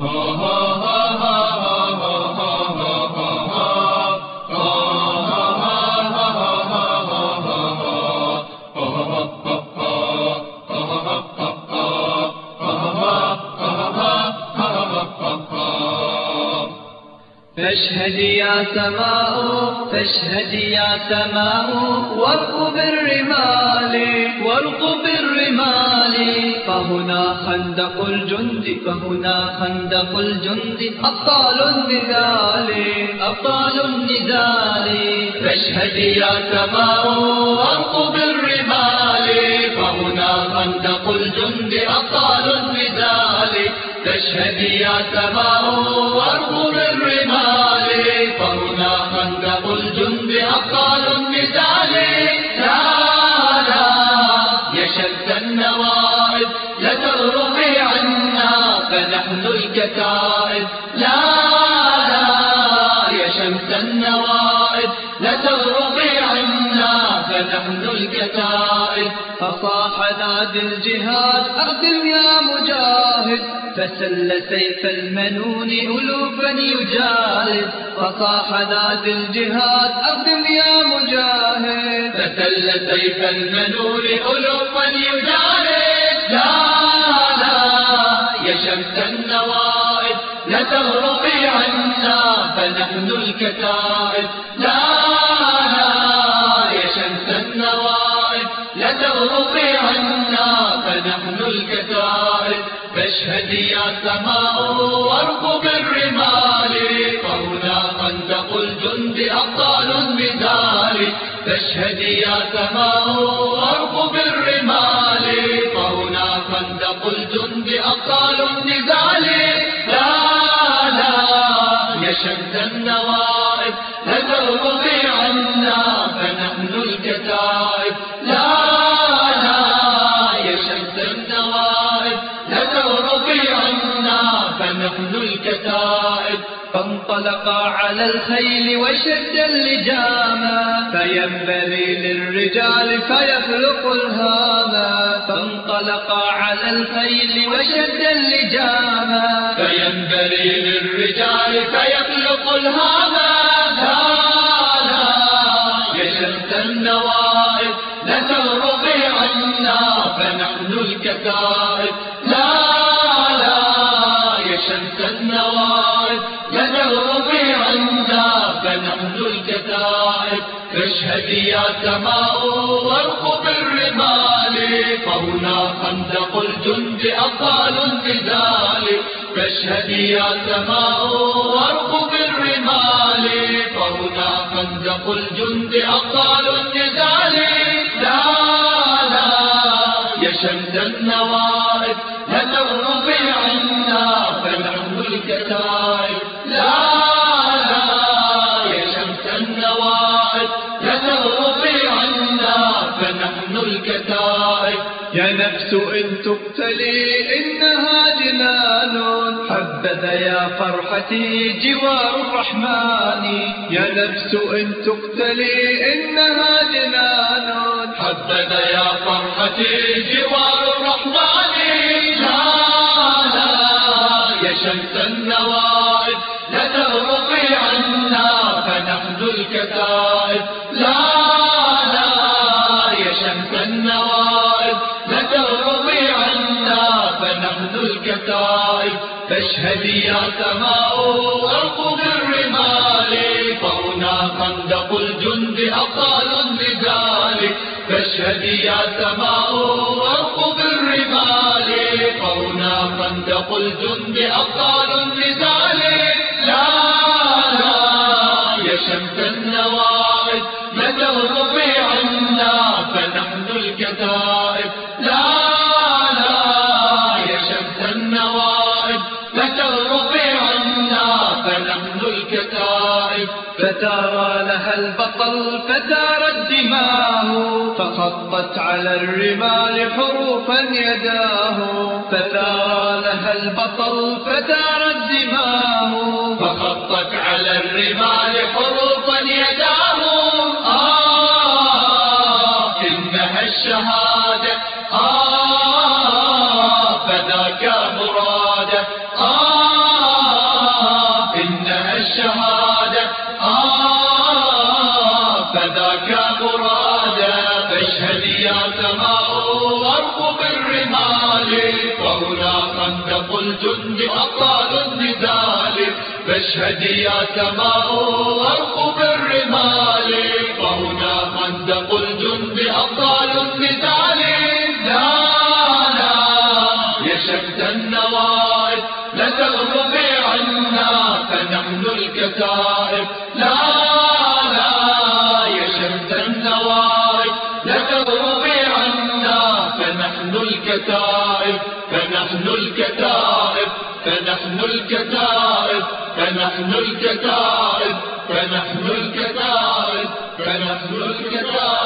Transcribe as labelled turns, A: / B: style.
A: فاشهدي يا سماء فاشهدي يا سماء وارقب الرمال وارقب الرمال فهنا خندق الجند فهنا خندق الجند أبطال النزال أبطال النزال فاشهدي يا سماء وارقب الرمال فهنا خندق الجند أبطال النزال فاشهدي يا سماء وارقب الرمال فهنا خندق الجند أبطال النزال لا لا يا شمس النوائب لا تغربي عنا فنحن الكتائب لا لا يا شمس النوائب لا تغربي عنا فنحن الكتائب فصاح نادي الجهاد أقدم يا مجاهد فسل سيف المنون ألوفا يجالد فصاح نادي الجهاد أقدم يا مجاهد فسل سيف المنون ألوفا يجالد لا لا يا شمس النوائب لا تغربي عنا فنحن الكتائب لا لا يا شمس النوائب لا تغربي عنا فنحن الكتائب فاشهدي يا سماء وارقب الرمال فهنا خندق الجند أبطال النزال فاشهدي يا سماء وارقب الرمال فهنا خندق الجند أبطال النزال لا لا يا شمس النوائب لا تغربي عنا فنحن الكتائب لا لا يا شمس النوائب لا تغربي عنا فنحن الكتائب فانطلقا على الخيل وشد اللجاما فينبغي للرجال فيخلق الهاما فانطلقا على الخيل وشد اللجاما فينبغي للرجال فيخلق الهاما لا لا يا شمس النوائب لا تغربي عنا فنحن الكتائب لا لا يا شمس النوائب لا تغربي عنا فنحن الكتائب فاشهدي يا سماء وارقب الرمال فهنا خندق الجند أبطال النزال فاشهدي يا سماء وارقب الرمال فهنا خندق الجند أبطال النزال لا لا يا شمس النوائب لا تغربي عنا فنحن الكتائب لا لا يا شمس النوائب لا تغربي عنا فنحن الكتائب يا نفس إن تقتلي إنها جنان حبذا يا فرحتي جوار الرحمن يا نفس إن تقتلي إنها جنان حبذا يا فرحتي جوار الرحمن لا لا يا شمس النوائب لا تغربي عنا فنحن الكتائب لا لا يا شمس النوائب لا تغربي عنا فنحن الكتائب فاشهدي يا سماء وارقب الرمال فهنا خندق الجند أبطال النزال فاشهدي يا سماء وارقب الرمال فهنا خندق الجند أبطال النزال لا لا يا شمس النوائب لا تغربي عنا فنحن الكتائب لا لا يا شمس النوائب لا تغربي عنا فنحن الكتائب فترى لها البطل فتارت دماه فخطت على الرمال حروفا يداه فترى لها البطل فتارت دماه فخطت على الرمال حروفا يداه إنها الشهادة فذاك مراده الجند أبطال النضال. فاشهدي يا سماء وارقب الرمال، وهنا خندق الجند أبطال النضال. لا لا يا شتى النوائب لا تغربي عنا فنحن الكتائب. لا لا يا شتى النوائب لا تغربي عنا فنحن الكتائب. فنحن الكتائب فنحن الكتائب فنحن الكتائب فنحن الكتائب فنحن الكتائب.